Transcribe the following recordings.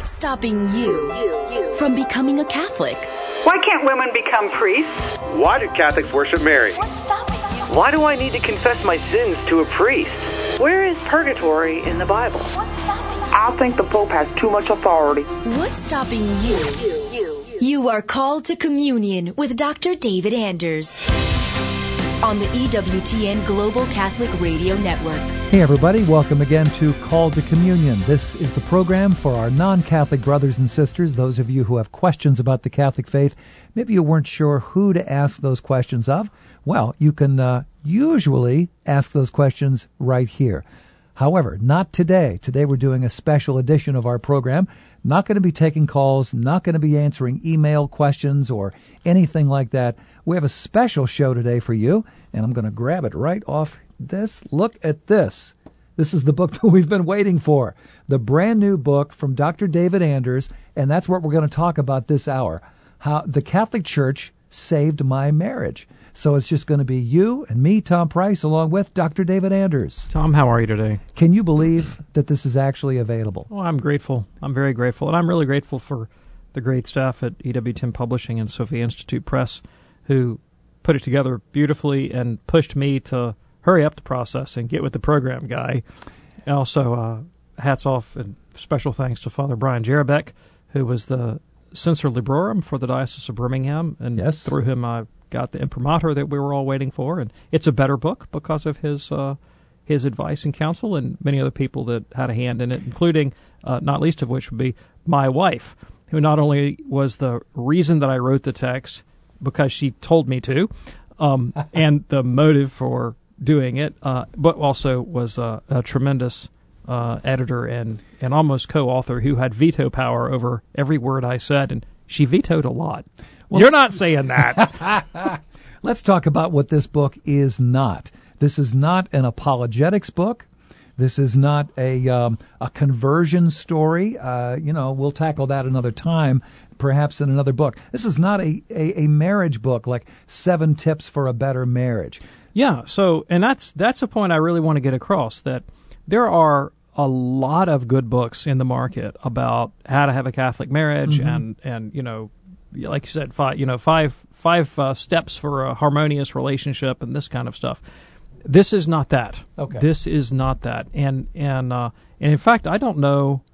What's stopping you from becoming a Catholic? Why can't women become priests? Why do Catholics worship Mary? What's stopping you? Why do I need to confess my sins to a priest? Where is purgatory in the Bible? What's stopping you? I think the Pope has too much authority. What's stopping you? You are called to communion with Dr. David Anders on the EWTN Global Catholic Radio Network. Hey everybody, welcome again to Called to Communion. This is the program for our non-Catholic brothers and sisters, those of you who have questions about the Catholic faith. Maybe you weren't sure who to ask those questions of. Well, you can usually ask those questions right here. However, not today. Today we're doing a special edition of our program. Not going to be taking calls, not going to be answering email questions or anything like that. We have a special show today for you, and I'm going to grab it right off this. Look at this. This is the book that we've been waiting for, the brand new book from Dr. David Anders, and that's what we're going to talk about this hour, how the Catholic Church saved my marriage. So it's just going to be you and me, Tom Price, along with Dr. David Anders. Tom, how are you today? Can you believe that this is actually available? Well, I'm grateful. I'm very grateful. And I'm really grateful for the great staff at EWTN Publishing and Sophia Institute Press who put it together beautifully and pushed me to hurry up the process and get with the program guy. Also, hats off and special thanks to Father Brian Jarabek, who was the Censor Librorum for the Diocese of Birmingham. And yes, through him I got the imprimatur that we were all waiting for, and it's a better book because of his advice and counsel, and many other people that had a hand in it, including, not least of which would be my wife, who not only was the reason that I wrote the text because she told me to, and the motive for doing it, but also was a tremendous editor and almost co-author who had veto power over every word I said, and she vetoed a lot. Well, you're not saying that. Let's talk about what this book is not. This is not an apologetics book. This is not a conversion story. We'll tackle that another time, perhaps in another book. This is not a marriage book like 7 Tips for a Better Marriage. Yeah, so, and that's a point I really want to get across, that there are a lot of good books in the market about how to have a Catholic marriage, and like you said, five steps for a harmonious relationship and this kind of stuff. This is not that. Okay. This is not that. And in fact, I don't know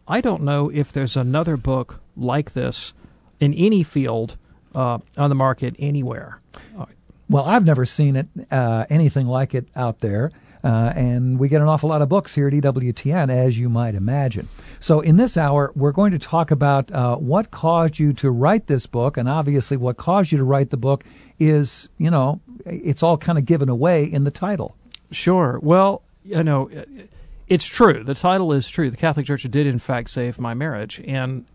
if there's another book like this in any field on the market anywhere. Well, I've never seen it, anything like it out there. And we get an awful lot of books here at EWTN, as you might imagine. So in this hour, we're going to talk about what caused you to write this book. And obviously what caused you to write the book is, it's all kind of given away in the title. Sure. Well, it's true. The title is true. The Catholic Church did, in fact, save my marriage. And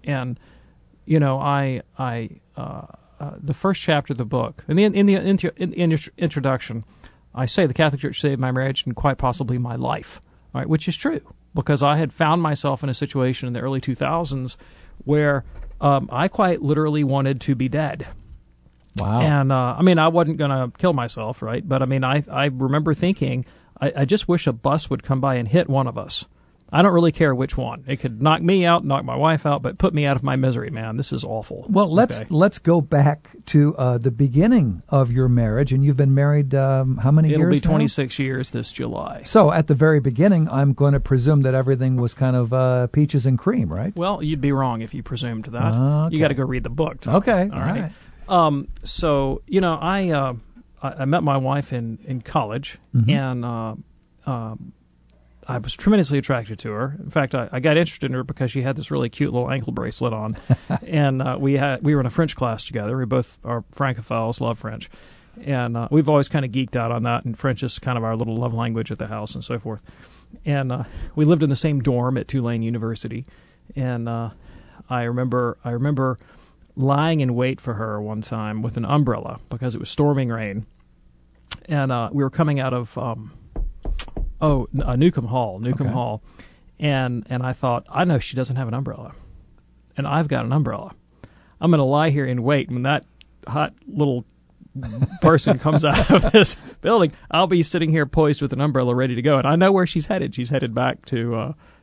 the first chapter of the book, and in the introduction, I say the Catholic Church saved my marriage and quite possibly my life, right? Which is true, because I had found myself in a situation in the early 2000s where I quite literally wanted to be dead. Wow. And, I wasn't going to kill myself, right? But, I remember thinking, I just wish a bus would come by and hit one of us. I don't really care which one. It could knock me out, knock my wife out, but put me out of my misery, man. This is awful. Well, let's go back to the beginning of your marriage, and you've been married how many years? It'll be now? 26 years this July. So at the very beginning, I'm going to presume that everything was kind of peaches and cream, right? Well, you'd be wrong if you presumed that. Okay. You got to go read the book. Tom. Okay, all right. So I met my wife in college, and I was tremendously attracted to her. In fact, I got interested in her because she had this really cute little ankle bracelet on, and we were in a French class together. We both are Francophiles, love French, and we've always kind of geeked out on that. And French is kind of our little love language at the house and so forth. And we lived in the same dorm at Tulane University, and I remember lying in wait for her one time with an umbrella because it was storming rain, and we were coming out of Newcomb Hall, and I thought, I know she doesn't have an umbrella, and I've got an umbrella. I'm going to lie here and wait. When that hot little person comes out of this building, I'll be sitting here poised with an umbrella ready to go, and I know where she's headed. She's headed back to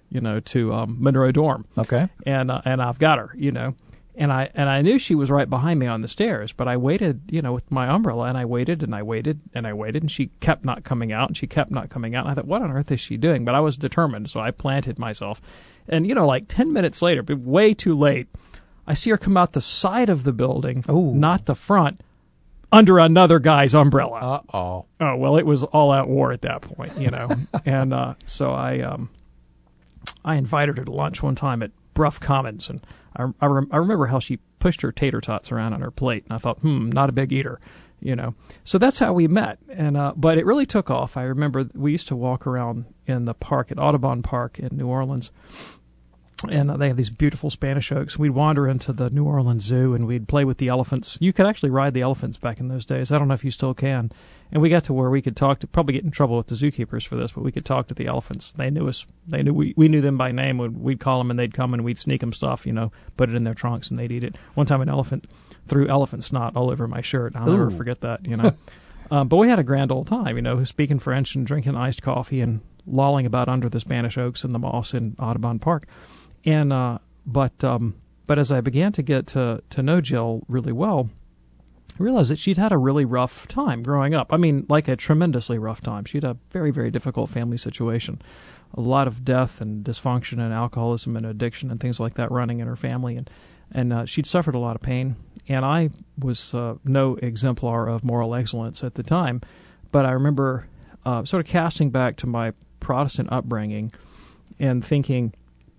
to Monroe Dorm. Okay. And I've got her, And I knew she was right behind me on the stairs, but I waited, with my umbrella, and I waited and I waited and I waited, and she kept not coming out, and she kept not coming out. And I thought, what on earth is she doing? But I was determined, so I planted myself. And, like 10 minutes later, but way too late, I see her come out the side of the building, not the front, under another guy's umbrella. Uh-oh. Oh, well, it was all out war at that point, And so I invited her to lunch one time at Bruff Commons, and I remember how she pushed her tater tots around on her plate, and I thought, not a big eater, So that's how we met, and but it really took off. I remember we used to walk around in the park at Audubon Park in New Orleans, and they have these beautiful Spanish oaks. We'd wander into the New Orleans Zoo, and we'd play with the elephants. You could actually ride the elephants back in those days. I don't know if you still can. And we got to where we could talk to, probably get in trouble with the zookeepers for this, but we could talk to the elephants. They knew us. They knew we knew them by name. We'd call them, and they'd come, and we'd sneak them stuff, put it in their trunks, and they'd eat it. One time an elephant threw elephant snot all over my shirt. I'll never forget that, But we had a grand old time, speaking French and drinking iced coffee and lolling about under the Spanish oaks and the moss in Audubon Park. And but as I began to get to know Jill really well, I realized that she'd had a really rough time growing up. I mean, like a tremendously rough time. She had a very, very difficult family situation. A lot of death and dysfunction and alcoholism and addiction and things like that running in her family. And she'd suffered a lot of pain. And I was no exemplar of moral excellence at the time. But I remember sort of casting back to my Protestant upbringing and thinking,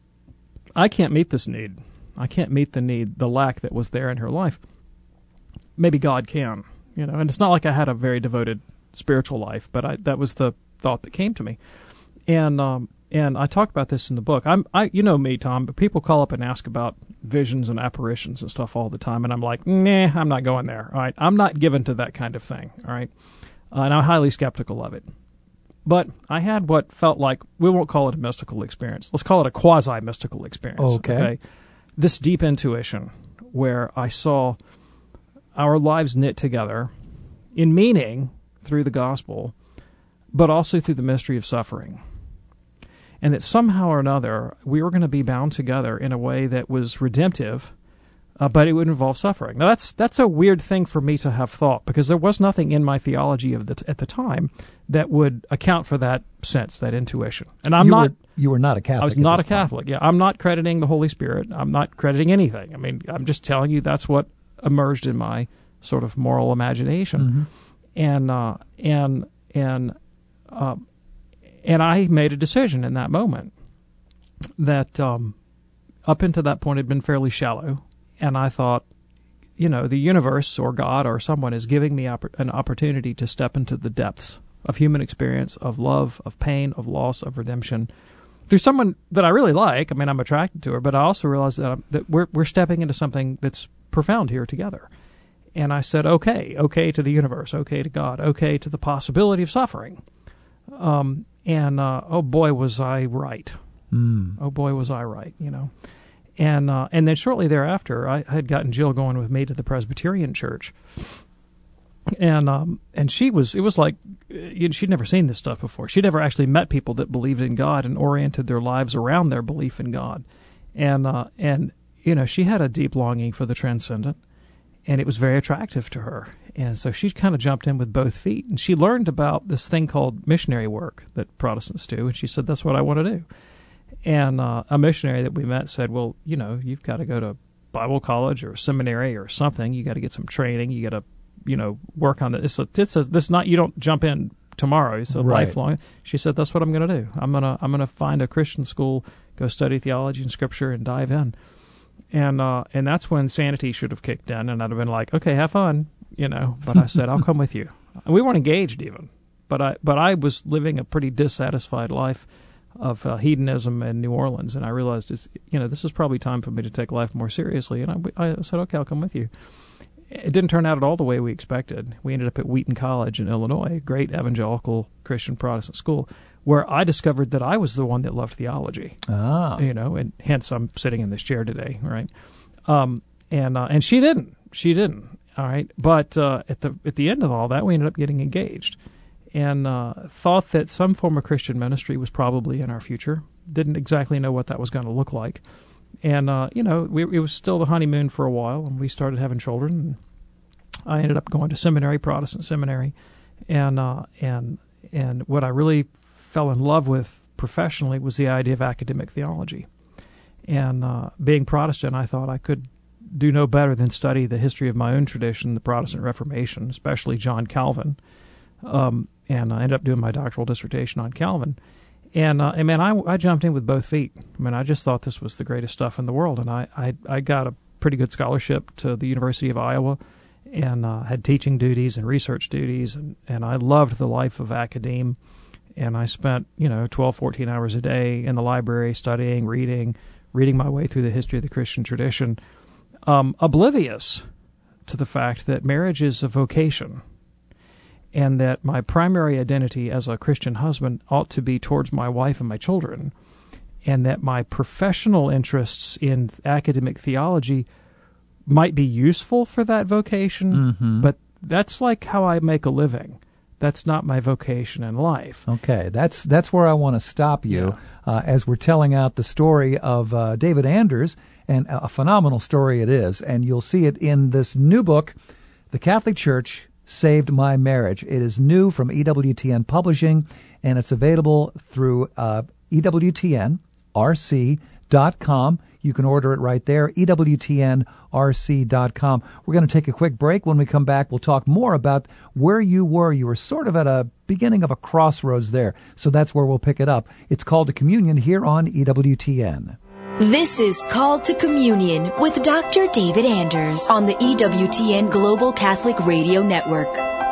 I can't meet this need. I can't meet the need, the lack that was there in her life. Maybe God can, and it's not like I had a very devoted spiritual life, but that was the thought that came to me. And I talk about this in the book. You know me, Tom, but people call up and ask about visions and apparitions and stuff all the time, and I'm like, nah, I'm not going there, all right? I'm not given to that kind of thing, all right? And I'm highly skeptical of it. But I had what felt like, we won't call it a mystical experience. Let's call it a quasi-mystical experience. Okay. This deep intuition where I saw our lives knit together in meaning through the gospel, but also through the mystery of suffering. And that somehow or another, we were going to be bound together in a way that was redemptive, but it would involve suffering. Now, that's a weird thing for me to have thought, because there was nothing in my theology at the time that would account for that sense, that intuition. And you were not a Catholic. I was not a Catholic. Yeah, I'm not crediting the Holy Spirit. I'm not crediting anything. I mean, I'm just telling you that's what emerged in my sort of moral imagination. Mm-hmm. And I made a decision in that moment that up until that point had been fairly shallow. And I thought, the universe or God or someone is giving me an opportunity to step into the depths of human experience, of love, of pain, of loss, of redemption, through someone that I really like. I mean, I'm attracted to her, but I also realized that we're stepping into something that's profound here together. And I said, okay to the universe, okay to God, okay to the possibility of suffering. Oh boy, was I right. Oh boy, was I right, And then shortly thereafter, I had gotten Jill going with me to the Presbyterian church. And it was like, she'd never seen this stuff before. She'd never actually met people that believed in God and oriented their lives around their belief in God. And she had a deep longing for the transcendent, and it was very attractive to her. And so she kind of jumped in with both feet, and she learned about this thing called missionary work that Protestants do, and she said, that's what I want to do. And a missionary that we met said, well, you've got to go to Bible college or seminary or something. You got to get some training. You got to, work on this. You don't jump in tomorrow. It's a lifelong. She said, that's what I'm going to do. I'm going to find a Christian school, go study theology and scripture, and dive in. And that's when sanity should have kicked in, and I'd have been like, okay, have fun, But I said, I'll come with you. And we weren't engaged even, but I was living a pretty dissatisfied life of hedonism in New Orleans, and I realized this is probably time for me to take life more seriously. And I said, okay, I'll come with you. It didn't turn out at all the way we expected. We ended up at Wheaton College in Illinois, a great evangelical Christian Protestant school, where I discovered that I was the one that loved theology. And hence I'm sitting in this chair today, right? And she didn't. All right, but at the end of all that, we ended up getting engaged, and thought that some form of Christian ministry was probably in our future. didn't exactly know what that was going to look like. And, it was still the honeymoon for a while, and we started having children. And I ended up going to seminary, Protestant seminary, and what I really fell in love with professionally was the idea of academic theology. And being Protestant, I thought I could do no better than study the history of my own tradition, the Protestant Reformation, especially John Calvin. And I ended up doing my doctoral dissertation on Calvin. And man, I jumped in with both feet. I mean, I just thought this was the greatest stuff in the world. And I got a pretty good scholarship to the University of Iowa, and had teaching duties and research duties. And I loved the life of academe. And I spent, 12, 14 hours a day in the library studying, reading my way through the history of the Christian tradition, oblivious to the fact that marriage is a vocation, and that my primary identity as a Christian husband ought to be towards my wife and my children, and that my professional interests in academic theology might be useful for that vocation, but that's like how I make a living. That's not my vocation in life. Okay, that's where I want to stop you as we're telling out the story of David Anders, and a phenomenal story it is, and you'll see it in this new book, The Catholic Church Saved My Marriage. It is new from EWTN Publishing, and it's available through EWTNRC.com. You can order it right there, EWTNRC.com. We're going to take a quick break. When we come back, we'll talk more about where you were. You were sort of at a beginning of a crossroads there, so that's where we'll pick it up. It's Called to Communion here on EWTN. This is Called to Communion with Dr. David Anders on the EWTN Global Catholic Radio Network.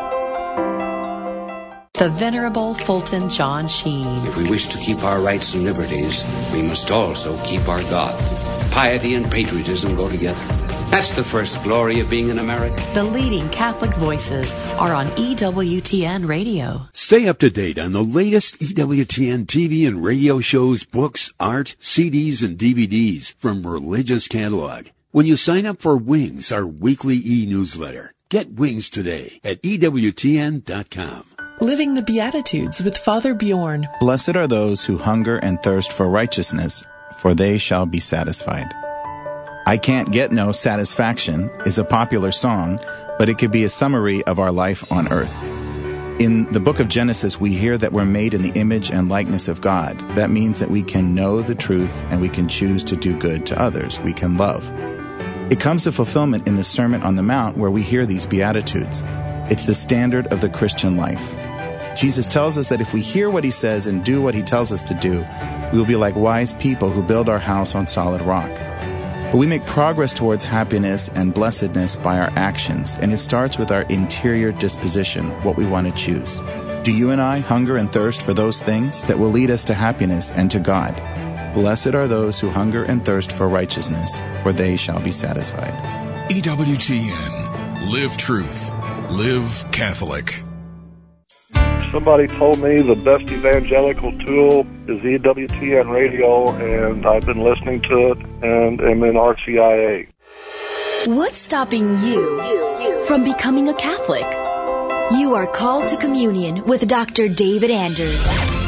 The Venerable Fulton John Sheen. If we wish to keep our rights and liberties, we must also keep our God. Piety and patriotism go together. That's the first glory of being an American. The leading Catholic voices are on EWTN Radio. Stay up to date on the latest EWTN TV and radio shows, books, art, CDs, and DVDs from Religious Catalog when you sign up for Wings, our weekly e-newsletter. Get Wings today at EWTN.com. Living the Beatitudes with Father Bjorn. Blessed are those who hunger and thirst for righteousness, for they shall be satisfied. I Can't Get No Satisfaction is a popular song, but it could be a summary of our life on earth. In the book of Genesis, we hear that we're made in the image and likeness of God. That means that we can know the truth and we can choose to do good to others. We can love. It comes to fulfillment in the Sermon on the Mount, where we hear these Beatitudes. It's the standard of the Christian life. Jesus tells us that if we hear what he says and do what he tells us to do, we will be like wise people who build our house on solid rock. But we make progress towards happiness and blessedness by our actions, and it starts with our interior disposition, what we want to choose. Do you and I hunger and thirst for those things that will lead us to happiness and to God? Blessed are those who hunger and thirst for righteousness, for they shall be satisfied. EWTN. Live truth. Live Catholic. Somebody told me the best evangelical tool is EWTN Radio, and I've been listening to it and am in RCIA. What's stopping you from becoming a Catholic? You are called to communion with Dr. David Anders.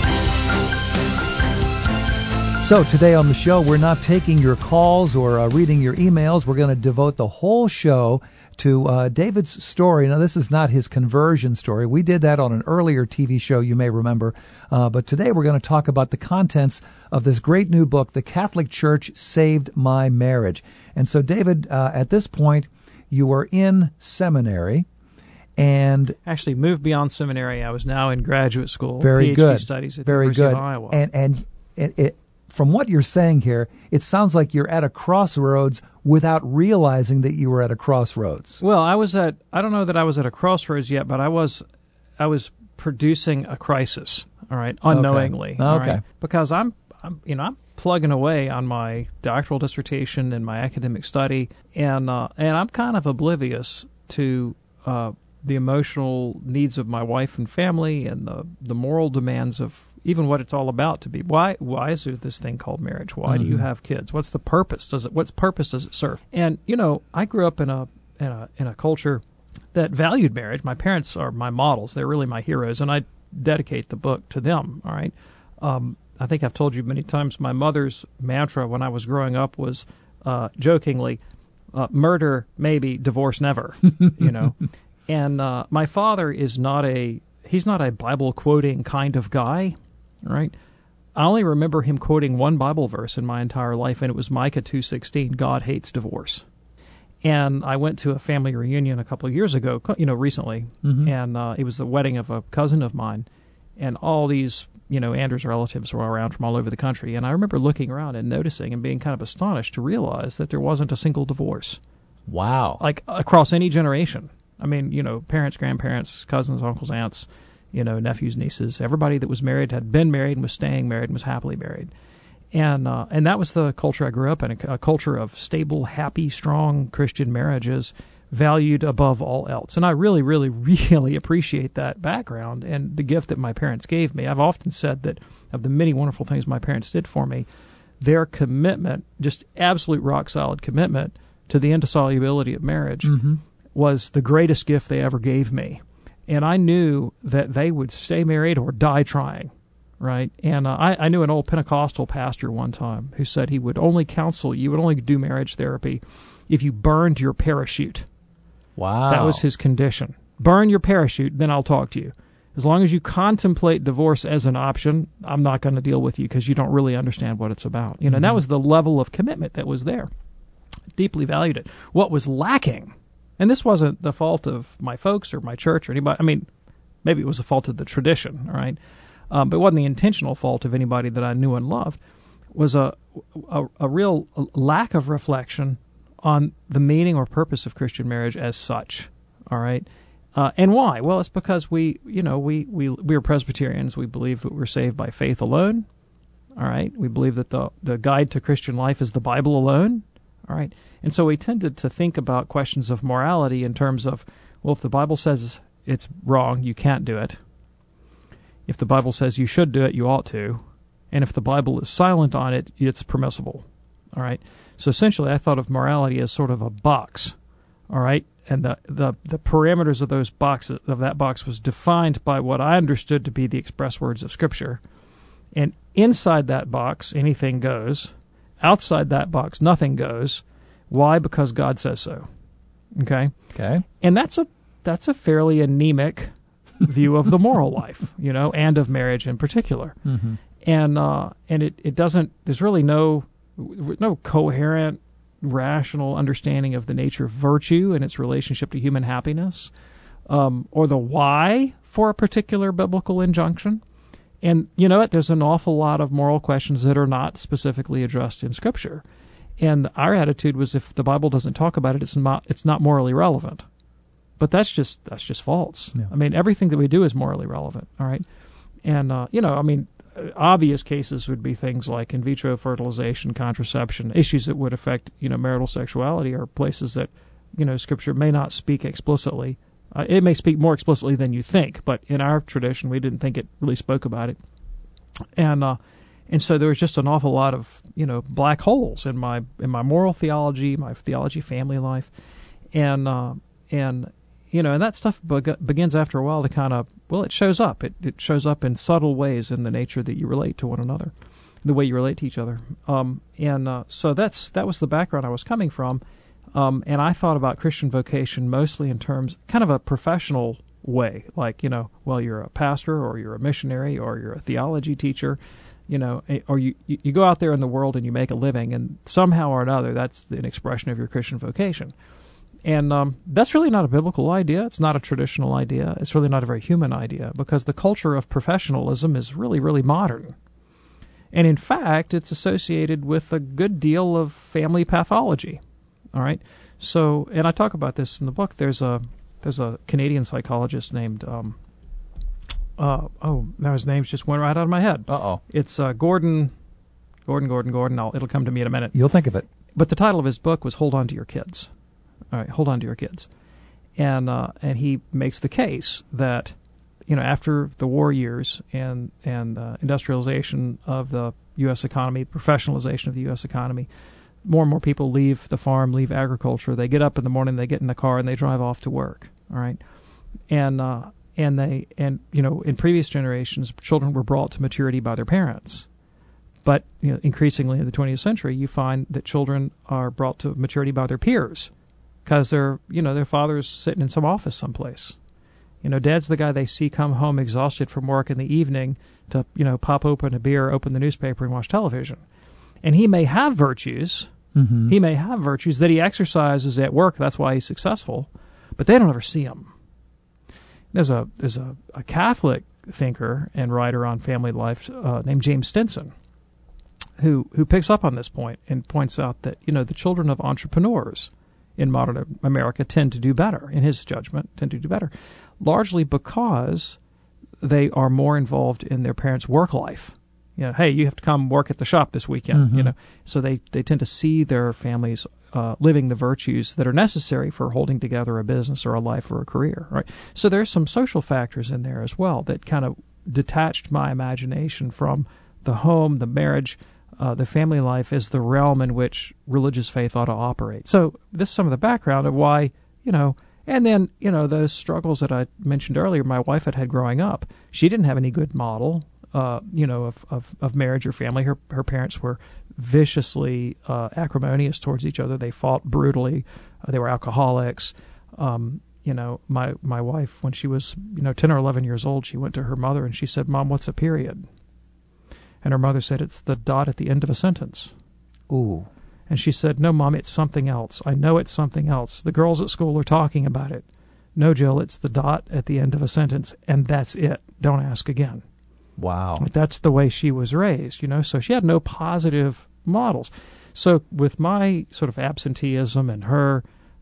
So today on the show, we're not taking your calls or reading your emails. We're going to devote the whole show to David's story. Now, this is not his conversion story. We did that on an earlier TV show, you may remember. But today we're going to talk about the contents of this great new book, The Catholic Church Saved My Marriage. And so, David, at this point, you were in seminary and... Actually moved beyond seminary. I was now in graduate school, very PhD good. studies at very the University good. of Iowa. And from what you're saying here, it sounds like you're at a crossroads without realizing that you were at a crossroads. Well, I don't know that I was at a crossroads yet, but I was producing a crisis, all right, unknowingly. Okay. All right? Because I'm plugging away on my doctoral dissertation and my academic study, and I'm kind of oblivious to the emotional needs of my wife and family and the moral demands of even what it's all about to be. Why is there this thing called marriage? Why do you have kids? What's the purpose? What purpose does it serve? And I grew up in a culture that valued marriage. My parents are my models; they're really my heroes, and I dedicate the book to them. All right, I think I've told you many times, my mother's mantra when I was growing up was jokingly, murder maybe, divorce never, you know. And my father is he's not a Bible quoting kind of guy, right? I only remember him quoting one Bible verse in my entire life, and it was Micah 2:16, God hates divorce. And I went to a family reunion a couple of years ago, recently, and it was the wedding of a cousin of mine, and all these, Anders relatives were around from all over the country. And I remember looking around and noticing and being kind of astonished to realize that there wasn't a single divorce. Wow. Like across any generation. I mean, parents, grandparents, cousins, uncles, aunts, nephews, nieces, everybody that was married had been married and was staying married and was happily married. And that was the culture I grew up in, a culture of stable, happy, strong Christian marriages valued above all else. And I really, really, really appreciate that background and the gift that my parents gave me. I've often said that of the many wonderful things my parents did for me, their commitment, just absolute rock-solid commitment to the indissolubility of marriage was the greatest gift they ever gave me. And I knew that they would stay married or die trying. Right, and I knew an old Pentecostal pastor one time who said he would only counsel you, would only do marriage therapy if you burned your parachute. Wow. That was his condition. Burn your parachute, then I'll talk to you. As long as you contemplate divorce as an option, I'm not going to deal with you because you don't really understand what it's about. And that was the level of commitment that was there. Deeply valued it. What was lacking, and this wasn't the fault of my folks or my church or anybody, I mean, maybe it was the fault of the tradition, all right? But it wasn't the intentional fault of anybody that I knew and loved, was a real lack of reflection on the meaning or purpose of Christian marriage as such, all right? And why? Well, it's because we are Presbyterians. We believe that we're saved by faith alone, all right? We believe that the guide to Christian life is the Bible alone, all right? And so we tended to think about questions of morality in terms of, well, if the Bible says it's wrong, you can't do it. If the Bible says you should do it, you ought to. And if the Bible is silent on it, it's permissible. All right? So essentially, I thought of morality as sort of a box. All right? And the parameters of that box was defined by what I understood to be the express words of Scripture. And inside that box, anything goes. Outside that box, nothing goes. Why? Because God says so. Okay? Okay. And that's a fairly anemic view of the moral life, and of marriage in particular. And it doesn't, there's really no coherent, rational understanding of the nature of virtue and its relationship to human happiness, or the why for a particular biblical injunction. And you know what? There's an awful lot of moral questions that are not specifically addressed in Scripture. And our attitude was, if the Bible doesn't talk about it, it's not morally relevant. But that's just false. Yeah. I mean, everything that we do is morally relevant, all right? And, obvious cases would be things like in vitro fertilization, contraception, issues that would affect, marital sexuality, are places that, Scripture may not speak explicitly. It may speak more explicitly than you think, but in our tradition, we didn't think it really spoke about it. And so there was just an awful lot of, black holes in my moral theology, my theology family life, and that stuff begins after a while to kind of, it shows up. It shows up in subtle ways in the nature that you relate to one another, the way you relate to each other. So that was the background I was coming from. And I thought about Christian vocation mostly in terms, kind of a professional way, like, you're a pastor or you're a missionary or you're a theology teacher, or you go out there in the world and you make a living, and somehow or another that's an expression of your Christian vocation. And that's really not a biblical idea. It's not a traditional idea. It's really not a very human idea, because the culture of professionalism is really, really modern. And in fact, it's associated with a good deal of family pathology. All right? So, and I talk about this in the book. There's a Canadian psychologist named, now his name's just went right out of my head. Uh-oh. It's Gordon. It'll come to me in a minute. You'll think of it. But the title of his book was Hold On to Your Kids. All right, hold on to your kids. And he makes the case that, after the war years and industrialization of the U.S. economy, professionalization of the U.S. economy, more and more people leave the farm, leave agriculture. They get up in the morning, they get in the car, and they drive off to work. All right, and in previous generations, children were brought to maturity by their parents, But increasingly in the 20th century, you find that children are brought to maturity by their peers because their father's sitting in some office someplace. Dad's the guy they see come home exhausted from work in the evening to, pop open a beer, open the newspaper, and watch television. And he may have virtues. Mm-hmm. He may have virtues that he exercises at work. That's why he's successful. But they don't ever see him. There's a Catholic thinker and writer on family life named James Stinson who picks up on this point and points out that, the children of entrepreneurs in modern America tend to do better, in his judgment, largely because they are more involved in their parents' work life. Hey, you have to come work at the shop this weekend, Mm-hmm. So they tend to see their families living the virtues that are necessary for holding together a business or a life or a career, right? So there's some social factors in there as well that kind of detached my imagination from the home, the marriage, the family life as the realm in which religious faith ought to operate. So this is some of the background of why, and then, those struggles that I mentioned earlier my wife had growing up. She didn't have any good model, of marriage or family. Her parents were viciously acrimonious towards each other. They fought brutally. They were alcoholics. My wife, when she was 10 or 11 years old, she went to her mother and she said, "Mom, what's a period?" And her mother said, "It's the dot at the end of a sentence." Ooh. And she said, "No, Mom, it's something else. I know it's something else. The girls at school are talking about it." "No, Jill, it's the dot at the end of a sentence, and that's it. Don't ask again." Wow. But that's the way she was raised, so she had no positive models. So with my sort of absenteeism and her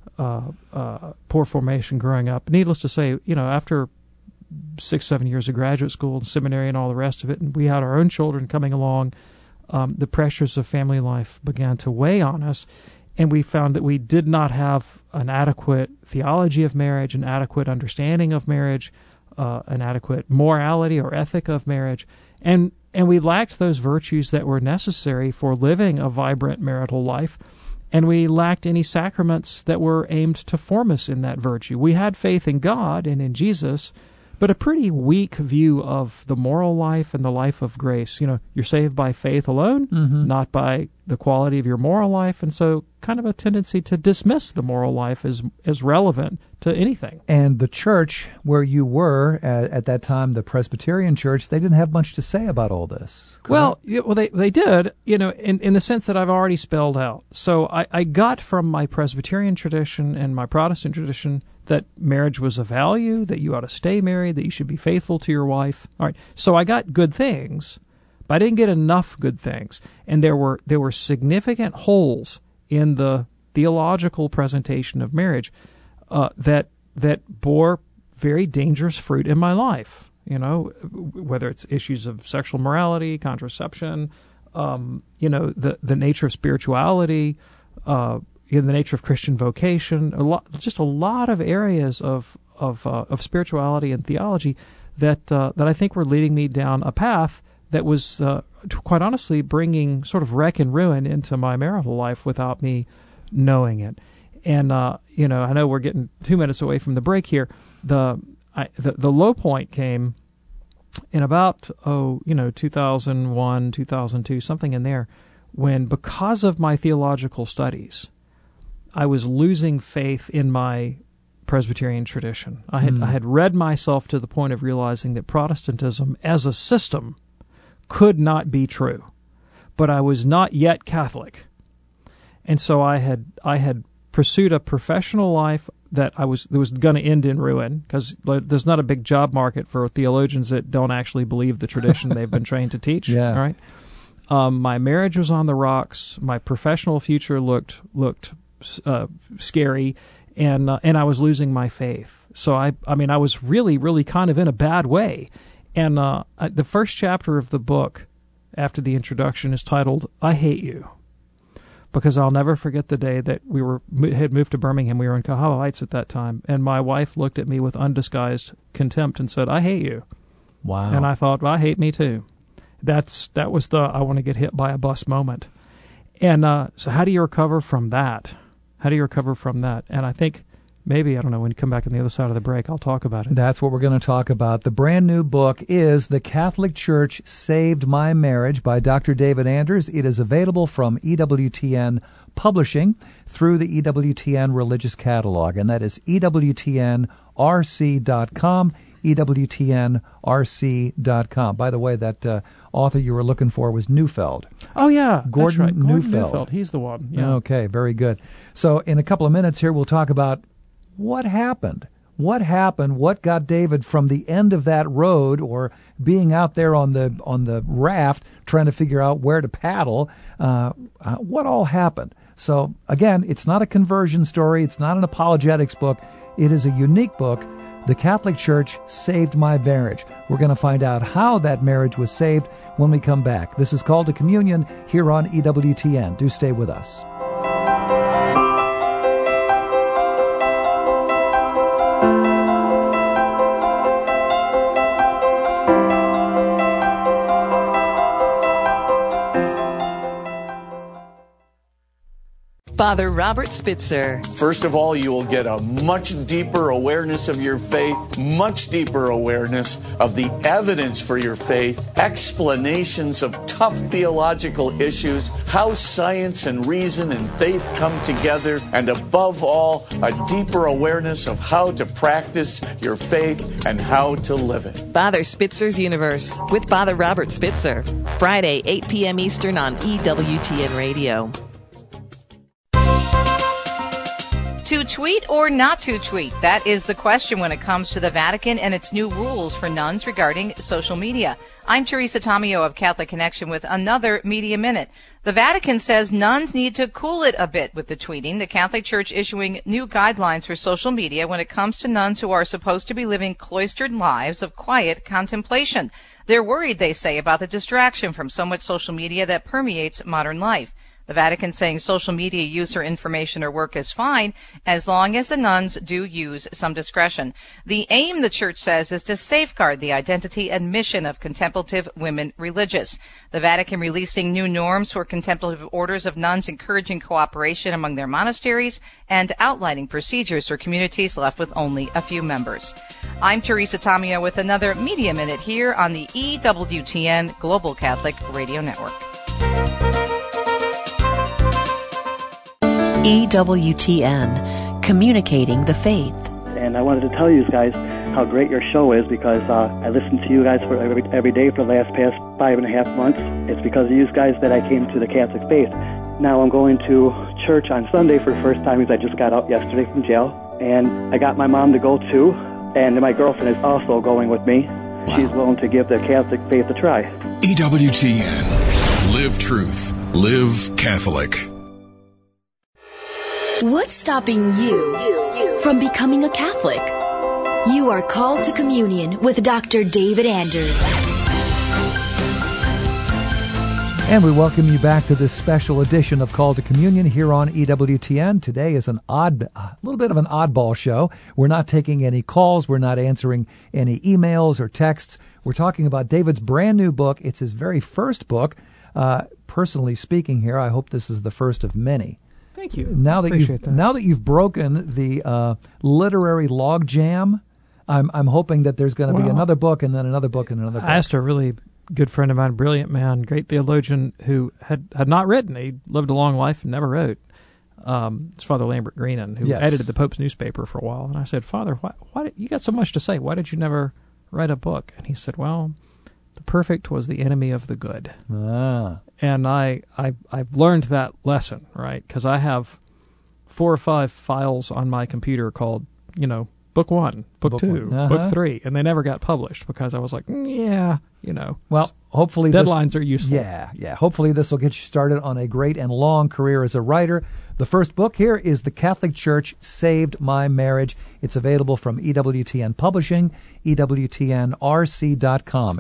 poor formation growing up, needless to say, after 6-7 years of graduate school and seminary and all the rest of it, and we had our own children coming along, the pressures of family life began to weigh on us, and we found that we did not have an adequate theology of marriage, an adequate understanding of marriage, an adequate morality or ethic of marriage, and we lacked those virtues that were necessary for living a vibrant marital life, and we lacked any sacraments that were aimed to form us in that virtue. We had faith in God and in Jesus, but a pretty weak view of the moral life and the life of grace. You're saved by faith alone, Mm-hmm. not by the quality of your moral life, and so kind of a tendency to dismiss the moral life as relevant to anything. And the church where you were at that time, the Presbyterian Church, they didn't have much to say about all this. Correct? Well, they did, in the sense that I've already spelled out. So I got from my Presbyterian tradition and my Protestant tradition that marriage was a value, that you ought to stay married, that you should be faithful to your wife. All right. So I got good things, but I didn't get enough good things. And there were significant holes in the theological presentation of marriage that bore very dangerous fruit in my life. Whether it's issues of sexual morality, contraception, the nature of spirituality, in the nature of Christian vocation, a lot of areas of spirituality and theology that I think were leading me down a path that was, quite honestly, bringing sort of wreck and ruin into my marital life without me knowing it. And I know we're getting 2 minutes away from the break here. The low point came in about 2001, 2002, something in there, when, because of my theological studies, I was losing faith in my Presbyterian tradition. I had read myself to the point of realizing that Protestantism as a system could not be true, but I was not yet Catholic, and so I had pursued a professional life that was going to end in ruin, because there's not a big job market for theologians that don't actually believe the tradition they've been trained to teach. Yeah. Right. My marriage was on the rocks. My professional future looked scary, and I was losing my faith. So I was really, really kind of in a bad way. And the first chapter of the book, after the introduction, is titled "I Hate You," because I'll never forget the day that we had moved to Birmingham. We were in Cahawa Heights at that time, and my wife looked at me with undisguised contempt and said, "I hate you." Wow. And I thought, well, I hate me too. That was the I want to get hit by a bus moment. And so how do you recover from that? And I think maybe, I don't know, when you come back on the other side of the break, I'll talk about it. That's what we're going to talk about. The brand new book is The Catholic Church Saved My Marriage by Dr. David Anders. It is available from EWTN Publishing through the EWTN Religious Catalog, and that is EWTNRC.com, EWTNRC.com. By the way, that author you were looking for was Neufeld. Oh, yeah. Gordon that's right. Neufeld. He's the one. Yeah. Okay, very good. So in a couple of minutes here, we'll talk about what happened. What happened? What got David from the end of that road, or being out there on the raft trying to figure out where to paddle? What all happened? So again, it's not a conversion story. It's not an apologetics book. It is a unique book. The Catholic Church Saved My Marriage. We're going to find out how that marriage was saved when we come back. This is Called to Communion here on EWTN. Do stay with us. Father Robert Spitzer. First of all, you will get a much deeper awareness of your faith, much deeper awareness of the evidence for your faith, explanations of tough theological issues, how science and reason and faith come together, and above all, a deeper awareness of how to practice your faith and how to live it. Father Spitzer's Universe with Father Robert Spitzer. Friday, 8 p.m. Eastern on EWTN Radio. To tweet or not to tweet? That is the question when it comes to the Vatican and its new rules for nuns regarding social media. I'm Teresa Tomeo of Catholic Connection with another Media Minute. The Vatican says nuns need to cool it a bit with the tweeting. The Catholic Church issuing new guidelines for social media when it comes to nuns who are supposed to be living cloistered lives of quiet contemplation. They're worried, they say, about the distraction from so much social media that permeates modern life. The Vatican saying social media use or information or work is fine as long as the nuns do use some discretion. The aim, the Church says, is to safeguard the identity and mission of contemplative women religious. The Vatican releasing new norms for contemplative orders of nuns encouraging cooperation among their monasteries and outlining procedures for communities left with only a few members. I'm Teresa Tomeo with another Media Minute here on the EWTN Global Catholic Radio Network. EWTN, communicating the faith. And I wanted to tell you guys how great your show is because I listen to you guys for every day for the past 5.5 months. It's because of you guys that I came to the Catholic faith. Now I'm going to church on Sunday for the first time because I just got out yesterday from jail. And I got my mom to go too, and my girlfriend is also going with me. Wow. She's willing to give the Catholic faith a try. EWTN. Live truth. Live Catholic. What's stopping you from becoming a Catholic? You are called to communion with Dr. David Anders. And we welcome you back to this special edition of Call to Communion here on EWTN. Today is a little bit of an oddball show. We're not taking any calls. We're not answering any emails or texts. We're talking about David's brand new book. It's his very first book. Personally speaking here, I hope this is the first of many. Thank you. Now that you've broken the literary logjam, I'm hoping that there's going to be another book and then another book and another book. I asked a really good friend of mine, brilliant man, great theologian who had not written. He lived a long life and never wrote. It's Father Lambert Greenan, who edited the Pope's newspaper for a while. And I said, Father, why you got so much to say? Why did you never write a book? And he said, well, the perfect was the enemy of the good. And I've learned that lesson, right? Because I have 4 or 5 files on my computer called, book 1, book 2, book 3, and they never got published because I was like, Well, hopefully deadlines are useful. Yeah. Hopefully this will get you started on a great and long career as a writer. The first book here is The Catholic Church Saved My Marriage. It's available from EWTN Publishing, EWTNRC.com,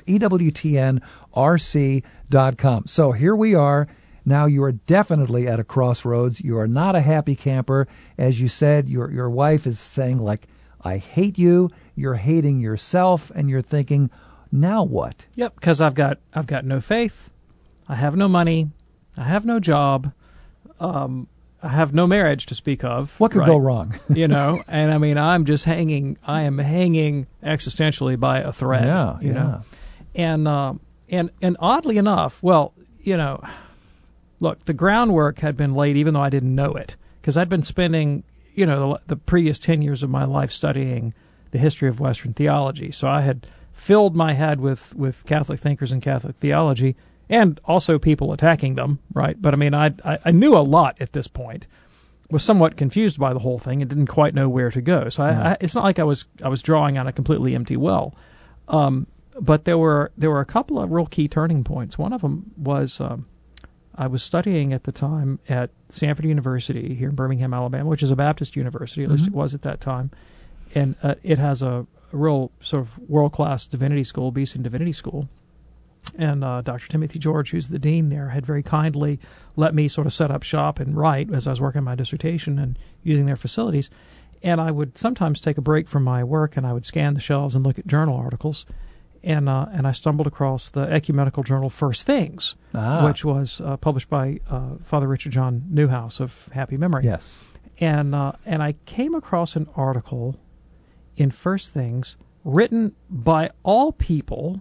EWTNRC.com. So here we are. Now you are definitely at a crossroads. You are not a happy camper. As you said, your wife is saying, like, I hate you. You're hating yourself, and you're thinking, now what? Yep, because I've got no faith. I have no money. I have no job. have no marriage to speak of. What could go wrong? And I mean, I am hanging existentially by a thread. Yeah, you know, and oddly enough, look, the groundwork had been laid even though I didn't know it, because I'd been spending, the previous 10 years of my life studying the history of Western theology. So I had filled my head with Catholic thinkers and Catholic theology, and also people attacking them, right? But I mean, I knew a lot at this point, was somewhat confused by the whole thing, and didn't quite know where to go. So it's not like I was drawing on a completely empty well. But there were a couple of real key turning points. One of them was I was studying at the time at Samford University here in Birmingham, Alabama, which is a Baptist university, at least it was at that time, and it has a real sort of world-class divinity school, Beeson Divinity School. And Dr. Timothy George, who's the dean there, had very kindly let me sort of set up shop and write as I was working on my dissertation and using their facilities. And I would sometimes take a break from my work, and I would scan the shelves and look at journal articles. And I stumbled across the ecumenical journal First Things, which was published by Father Richard John Newhouse of happy memory. Yes. And I came across an article in First Things written by all people,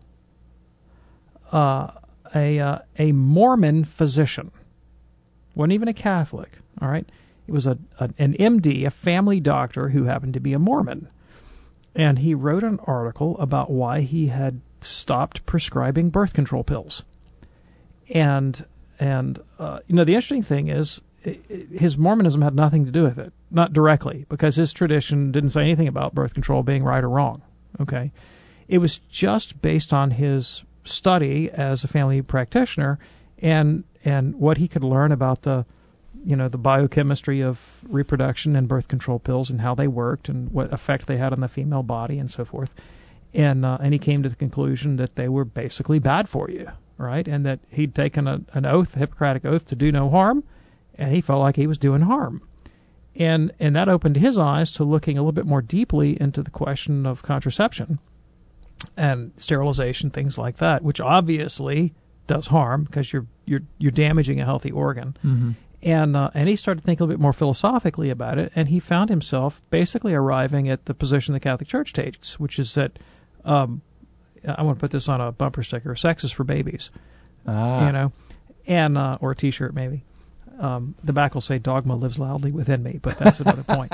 a Mormon physician. Wasn't even a Catholic, all right? It was an MD, a family doctor who happened to be a Mormon. And he wrote an article about why he had stopped prescribing birth control pills. And the interesting thing is, his Mormonism had nothing to do with it, not directly, because his tradition didn't say anything about birth control being right or wrong, okay? It was just based on his study as a family practitioner and what he could learn about the biochemistry of reproduction and birth control pills and how they worked and what effect they had on the female body and so forth. And he came to the conclusion that they were basically bad for you, right? And that he'd taken an oath, a Hippocratic oath, to do no harm, and he felt like he was doing harm. And that opened his eyes to looking a little bit more deeply into the question of contraception and sterilization, things like that, which obviously does harm because you're damaging a healthy organ. Mm-hmm. And he started thinking a little bit more philosophically about it, and he found himself basically arriving at the position the Catholic Church takes, which is that I want to put this on a bumper sticker: sex is for babies, and or a T-shirt maybe. The back will say "Dogma lives loudly within me," but that's another point.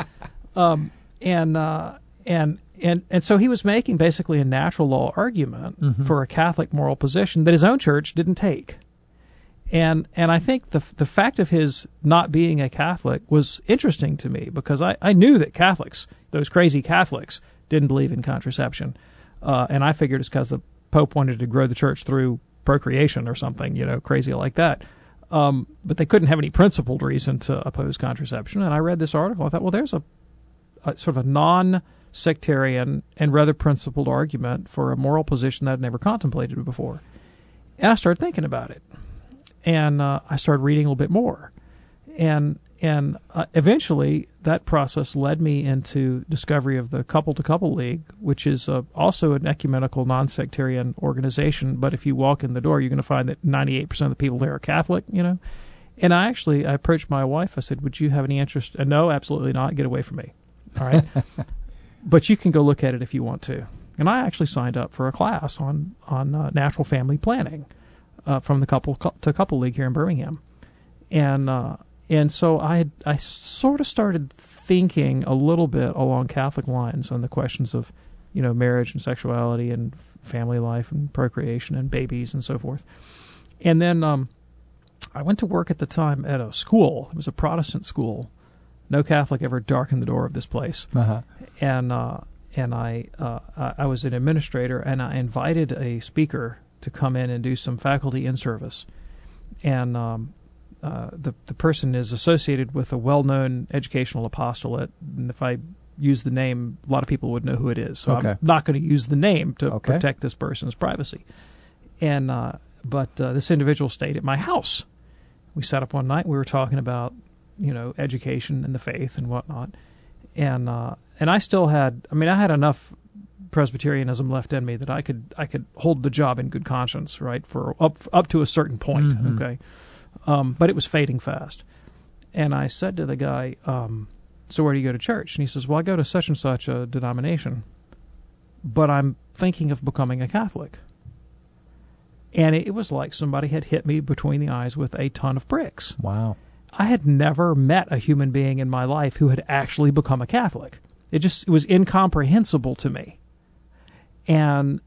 And so he was making basically a natural law argument for a Catholic moral position that his own church didn't take. And I think the fact of his not being a Catholic was interesting to me, because I knew that Catholics, those crazy Catholics, didn't believe in contraception. And I figured it's because the Pope wanted to grow the church through procreation or something, crazy like that. But they couldn't have any principled reason to oppose contraception. And I read this article. I thought, well, there's a sort of a non-sectarian and rather principled argument for a moral position that I'd never contemplated before. And I started thinking about it. And I started reading a little bit more. And eventually that process led me into discovery of the Couple to Couple League, which is also an ecumenical non-sectarian organization. But if you walk in the door, you're going to find that 98% of the people there are Catholic, And I approached my wife. I said, would you have any interest? No, absolutely not. Get away from me. All right. But you can go look at it if you want to. And I actually signed up for a class on natural family planning. From the Couple to Couple League here in Birmingham, and so I sort of started thinking a little bit along Catholic lines on the questions of, marriage and sexuality and family life and procreation and babies and so forth. And then I went to work at the time at a school. It was a Protestant school. No Catholic ever darkened the door of this place. And I was an administrator, and I invited a speaker to come in and do some faculty in-service. And the person is associated with a well-known educational apostolate, and if I use the name, a lot of people would know who it is. So I'm not going to use the name to protect this person's privacy. And but this individual stayed at my house. We sat up one night, we were talking about, education and the faith and whatnot. And I still had, I had enough Presbyterianism left in me that I could hold the job in good conscience, right, for up to a certain point, okay? But it was fading fast. And I said to the guy, so where do you go to church? And he says, well, I go to such and such a denomination, but I'm thinking of becoming a Catholic. And it was like somebody had hit me between the eyes with a ton of bricks. Wow. I had never met a human being in my life who had actually become a Catholic. It was incomprehensible to me. And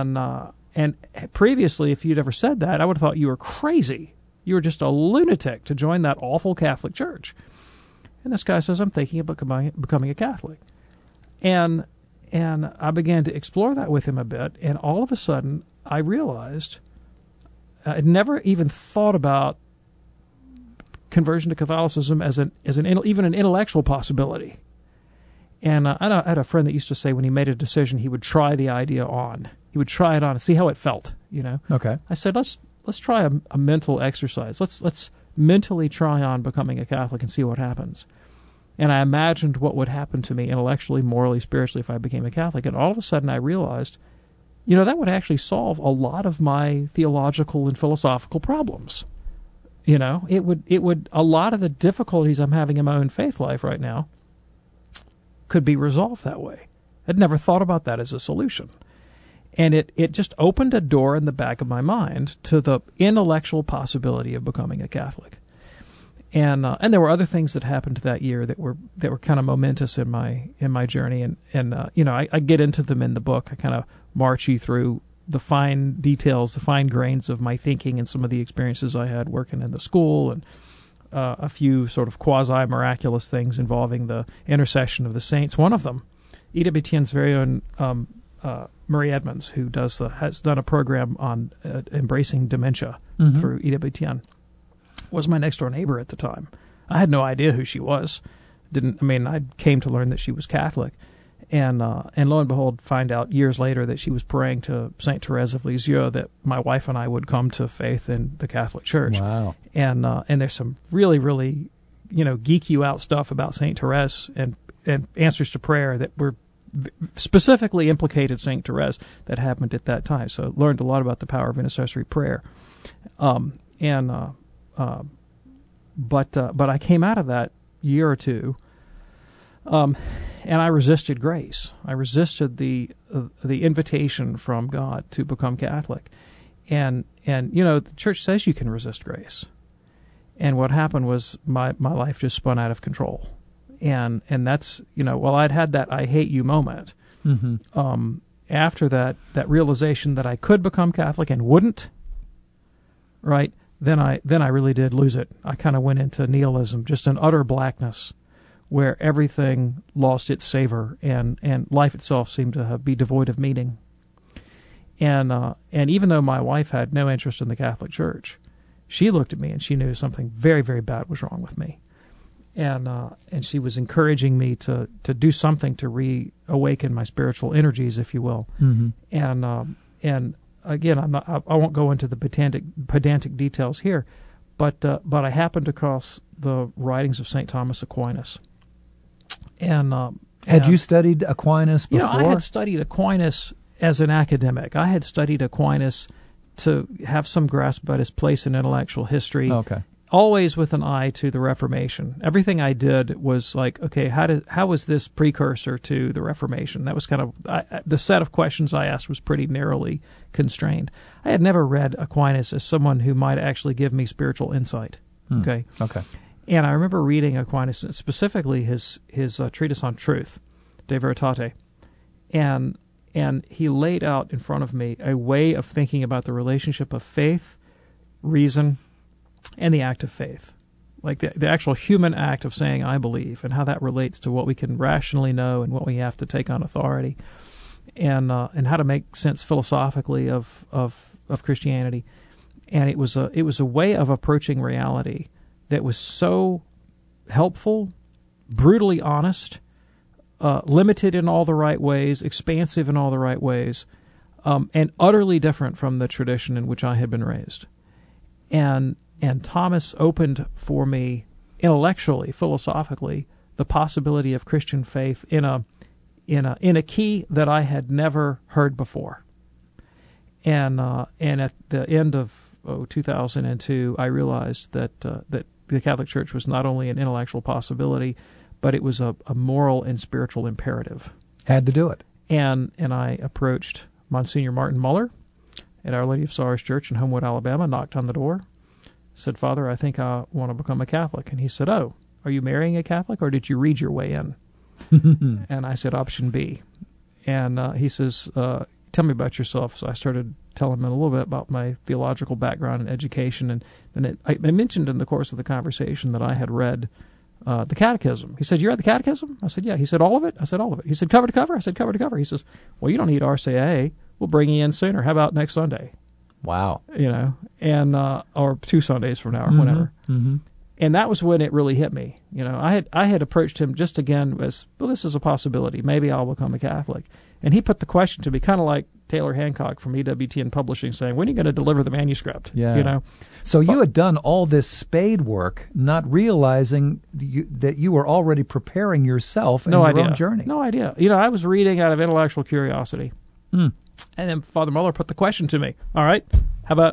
previously, if you'd ever said that, I would have thought you were crazy. You were just a lunatic to join that awful Catholic church. And this guy says, I'm thinking of becoming a Catholic. And I began to explore that with him a bit, and all of a sudden, I realized I'd never even thought about conversion to Catholicism as even an intellectual possibility. And I had a friend that used to say when he made a decision, he would try the idea on. He would try it on and see how it felt, you know. Okay. I said, let's try a mental exercise. Let's mentally try on becoming a Catholic and see what happens. And I imagined what would happen to me intellectually, morally, spiritually if I became a Catholic. And all of a sudden I realized, you know, that would actually solve a lot of my theological and philosophical problems. You know, it would a lot of the difficulties I'm having in my own faith life right now could be resolved that way. I'd never thought about that as a solution. And it just opened a door in the back of my mind to the intellectual possibility of becoming a Catholic. And there were other things that happened that year that were kind of momentous in my journey. And you know, I get into them in the book. I kind of march you through the fine details, the fine grains of my thinking and some of the experiences I had working in the school, and a few sort of quasi-miraculous things involving the intercession of the saints. One of them, EWTN's very own Marie Edmonds, who has done a program on embracing dementia through EWTN, was my next-door neighbor at the time. I had no idea who she was. I came to learn that she was Catholic. And lo and behold, find out years later that she was praying to Saint Therese of Lisieux that my wife and I would come to faith in the Catholic Church. Wow! And there's some really, really, you know, geek you out stuff about Saint Therese and answers to prayer that were specifically implicated Saint Therese that happened at that time. So learned a lot about the power of intercessory prayer. But I came out of that year or two. And I resisted grace. I resisted the invitation from God to become Catholic. And you know, the church says you can resist grace. And what happened was my life just spun out of control. And that's, you know, while I'd had that I hate you moment, after that realization that I could become Catholic and wouldn't, right, then I really did lose it. I kind of went into nihilism, just an utter blackness, where everything lost its savor and life itself seemed to be devoid of meaning. And even though my wife had no interest in the Catholic Church, she looked at me and she knew something very, very bad was wrong with me. And she was encouraging me to do something to reawaken my spiritual energies, if you will. And again, I won't go into the pedantic details here, but I happened across the writings of St. Thomas Aquinas. Had you studied Aquinas before? You know, I had studied Aquinas as an academic. I had studied Aquinas to have some grasp about his place in intellectual history. Okay. Always with an eye to the Reformation. Everything I did was like, okay, how was this precursor to the Reformation? That was kind of the set of questions I asked was pretty narrowly constrained. I had never read Aquinas as someone who might actually give me spiritual insight. Okay. And I remember reading Aquinas, specifically his treatise on truth, De Veritate, and he laid out in front of me a way of thinking about the relationship of faith, reason, and the act of faith, like the actual human act of saying I believe, and how that relates to what we can rationally know and what we have to take on authority, and how to make sense philosophically of Christianity. And it was a way of approaching reality that was so helpful, brutally honest, limited in all the right ways, expansive in all the right ways, and utterly different from the tradition in which I had been raised. And Thomas opened for me intellectually, philosophically, the possibility of Christian faith in a key that I had never heard before. And at the end of 2002, I realized that the Catholic Church was not only an intellectual possibility, but it was a moral and spiritual imperative. Had to do it. And I approached Monsignor Martin Muller at Our Lady of Sorrows Church in Homewood, Alabama, knocked on the door, said, "Father, I think I want to become a Catholic." And he said, "Oh, are you marrying a Catholic, or did you read your way in?" And I said, "Option B." And he says, "Tell me about yourself." So I started telling him a little bit about my theological background and education. And then I mentioned in the course of the conversation that I had read the Catechism. He said, "You read the Catechism?" I said, "Yeah." He said, "All of it?" I said, "All of it." He said, "Cover to cover?" I said, "Cover to cover." He says, "Well, you don't need RCIA. We'll bring you in sooner. How about next Sunday?" Wow. And or 2 Sundays from now or whenever. Mm-hmm. And that was when it really hit me. I had approached him just again as, well, this is a possibility. Maybe I'll become a Catholic. And he put the question to me, kind of like Taylor Hancock from EWTN Publishing saying, "When are you going to deliver the manuscript?" Yeah. So you had done all this spade work, not realizing that you were already preparing yourself in your own journey. No idea. I was reading out of intellectual curiosity. Mm. And then Father Muller put the question to me, "All right, how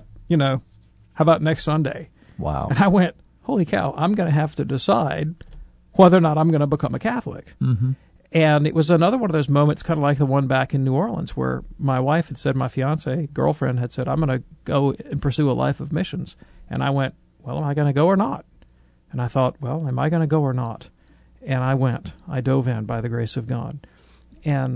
about next Sunday?" Wow. And I went, holy cow, I'm going to have to decide whether or not I'm going to become a Catholic. Mm-hmm. And it was another one of those moments, kind of like the one back in New Orleans, where my wife had said, my fiance, girlfriend, had said, "I'm going to go and pursue a life of missions." And I went, well, am I going to go or not? And I thought, well, am I going to go or not? And I went. I dove in by the grace of God. And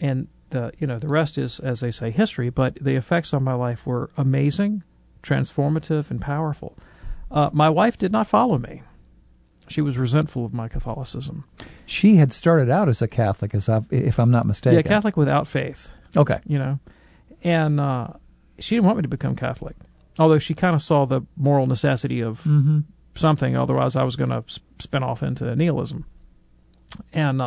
the rest is, as they say, history, but the effects on my life were amazing, transformative, and powerful. My wife did not follow me. She was resentful of my Catholicism. She had started out as a Catholic, if I'm not mistaken. Yeah, Catholic without faith. Okay. And she didn't want me to become Catholic, although she kind of saw the moral necessity of something, otherwise I was going to spin off into nihilism. And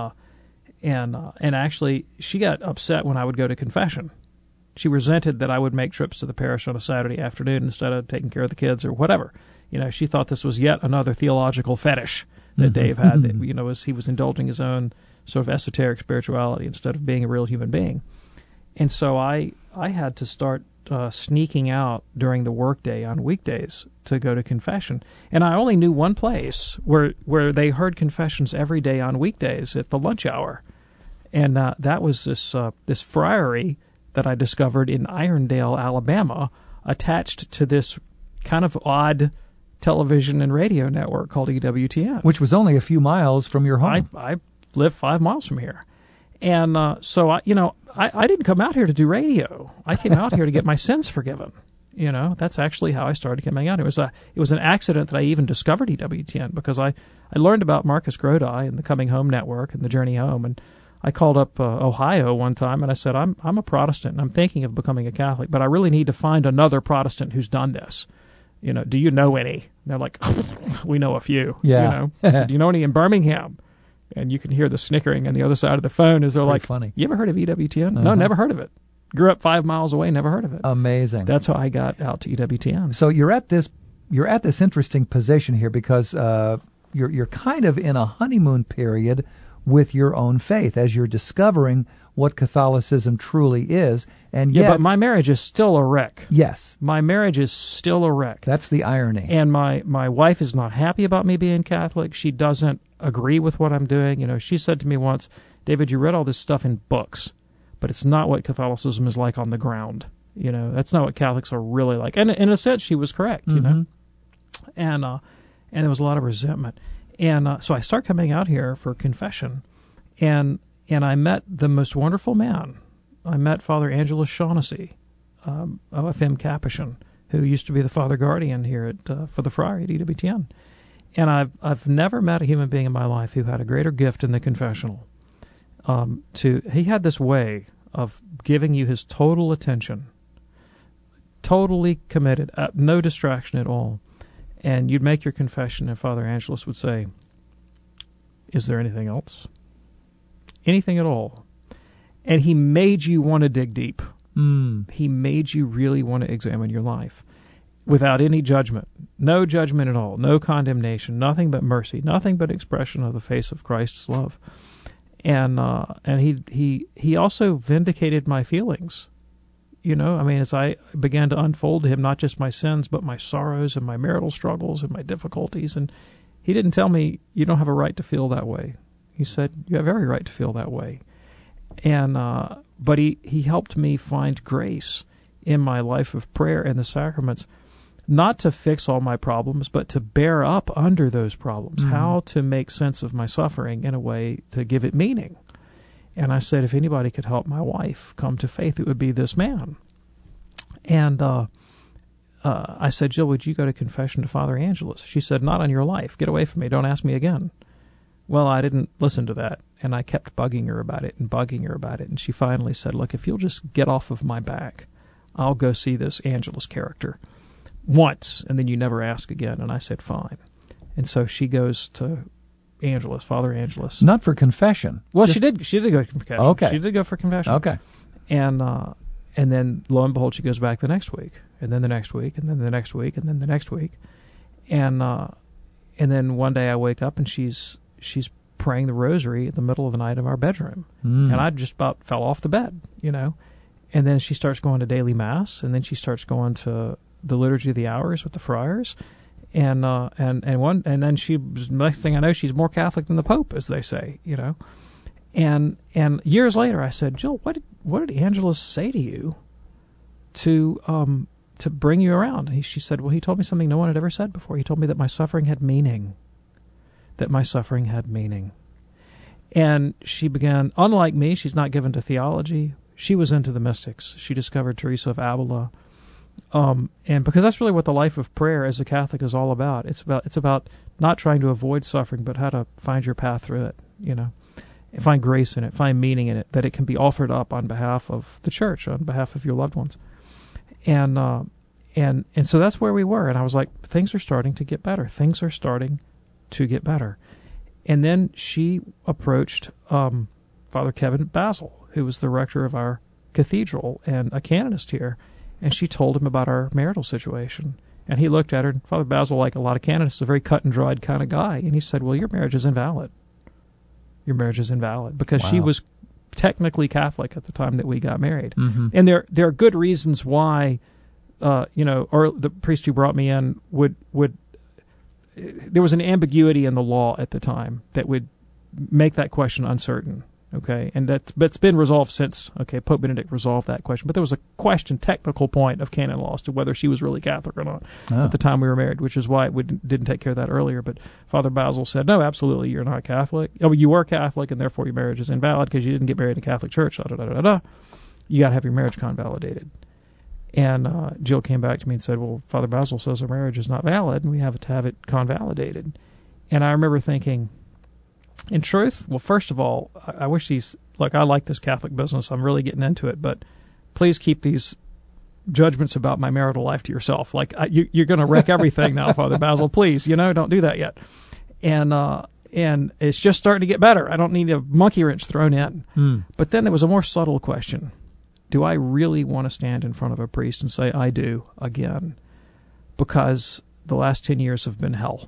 actually, she got upset when I would go to confession. She resented that I would make trips to the parish on a Saturday afternoon instead of taking care of the kids or whatever. She thought this was yet another theological fetish that Dave had, that, as he was indulging his own sort of esoteric spirituality instead of being a real human being. And so I had to start sneaking out during the workday on weekdays to go to confession. And I only knew one place where they heard confessions every day on weekdays at the lunch hour. And that was this friary that I discovered in Irondale, Alabama, attached to this kind of odd television and radio network called EWTN. Which was only a few miles from your home. I live 5 miles from here. And so, I didn't come out here to do radio. I came out here to get my sins forgiven. That's actually how I started coming out. It was an accident that I even discovered EWTN, because I learned about Marcus Grodi and the Coming Home Network and the Journey Home, and I called up Ohio one time and I said, I'm a Protestant and I'm thinking of becoming a Catholic, but I really need to find another Protestant who's done this. Do you know any? And they're like, we know a few. Yeah. I said, do you know any in Birmingham? And you can hear the snickering on the other side of the phone as they're like, funny. You ever heard of EWTN? No, never heard of it. Grew up 5 miles away, never heard of it. Amazing. That's how I got out to EWTN. So you're at this interesting position here because you're kind of in a honeymoon period with your own faith as you're discovering what Catholicism truly is. And yet, yeah, but my marriage is still a wreck. Yes. My marriage is still a wreck. That's the irony. And my wife is not happy about me being Catholic. She doesn't agree with what I'm doing. She said to me once, "David, you read all this stuff in books, but it's not what Catholicism is like on the ground. That's not what Catholics are really like." And in a sense, she was correct, And there was a lot of resentment. And so I start coming out here for confession, and I met the most wonderful man. I met Father Angelus Shaughnessy, OFM Capuchin, who used to be the Father Guardian here for the Friary at EWTN. And I've never met a human being in my life who had a greater gift in the confessional. He had this way of giving you his total attention, totally committed, no distraction at all. And you'd make your confession, and Father Angelus would say, "Is there anything else?" Anything at all. And he made you want to dig deep. He made you really want to examine your life without any judgment. No judgment at all. No condemnation. Nothing but mercy. Nothing but expression of the face of Christ's love. And he also vindicated my feelings. you know, I mean, as I began to unfold to him not just my sins, but my sorrows and my marital struggles and my difficulties. And he didn't tell me, you don't have a right to feel that way. He said, you have every right to feel that way. And but he helped me find grace in my life of prayer and the sacraments, not to fix all my problems, but to bear up under those problems, how to make sense of my suffering in a way to give it meaning. And I said, if anybody could help my wife come to faith, it would be this man. And I said, Jill, would you go to confession to Father Angelus? She said, not on your life. Get away from me. Don't ask me again. Well, I didn't listen to that, and I kept bugging her about it. And she finally said, look, if you'll just get off of my back, I'll go see this Angelus character once, and then you never ask again. And I said, fine. And so she goes to Angelus, Father Angelus. Not for confession. Well, she did go for confession. Okay. She did go for confession. Okay. And then, lo and behold, she goes back the next week, and then the next week, and then the next week, and then the next week. And then one day I wake up, and she's praying the rosary in the middle of the night in our bedroom. And I just about fell off the bed, you know. And then she starts going to daily mass, and then she starts going to the Liturgy of the Hours with the friars. And then she, next thing I know, she's more Catholic than the Pope, as they say, you know. And years later, I said, Jill, what did Angelus say to you to bring you around? And she said, well, he told me something no one had ever said before. He told me that my suffering had meaning. And she began, unlike me, she's not given to theology. She was into the mystics. She discovered Teresa of Avila. And because that's really what the life of prayer as a Catholic is all about. It's about not trying to avoid suffering, but how to find your path through it, you know, and find grace in it, find meaning in it, that it can be offered up on behalf of the church, on behalf of your loved ones. And so that's where we were. And I was like, things are starting to get better. And then she approached Father Kevin Basil, who was the rector of our cathedral and a canonist here, and she told him about our marital situation. And he looked at her, and Father Basil, like a lot of canonists, is a very cut-and-dried kind of guy, and he said, well, your marriage is invalid. Because she was technically Catholic at the time that we got married. And there are good reasons why, or the priest who brought me in would there was an ambiguity in the law at the time that would make that question uncertain. Okay, and that's been resolved since. Okay, Pope Benedict resolved that question, but there was a technical point of canon law as to whether she was really Catholic or not at the time we were married, which is why we didn't take care of that earlier. But Father Basil said, no, absolutely, you're not Catholic. Oh, you were Catholic, and therefore your marriage is invalid because you didn't get married in a Catholic church. You got to have your marriage convalidated. And Jill came back to me and said, well, Father Basil says our marriage is not valid, and we have to have it convalidated. And I remember thinking, in truth, well, first of all, I wish I like this Catholic business. I'm really getting into it, but please keep these judgments about my marital life to yourself. Like, you're going to wreck everything now, Father Basil. Please, don't do that yet. And it's just starting to get better. I don't need a monkey wrench thrown in. But then there was a more subtle question. Do I really want to stand in front of a priest and say, I do, again? Because the last 10 years have been hell.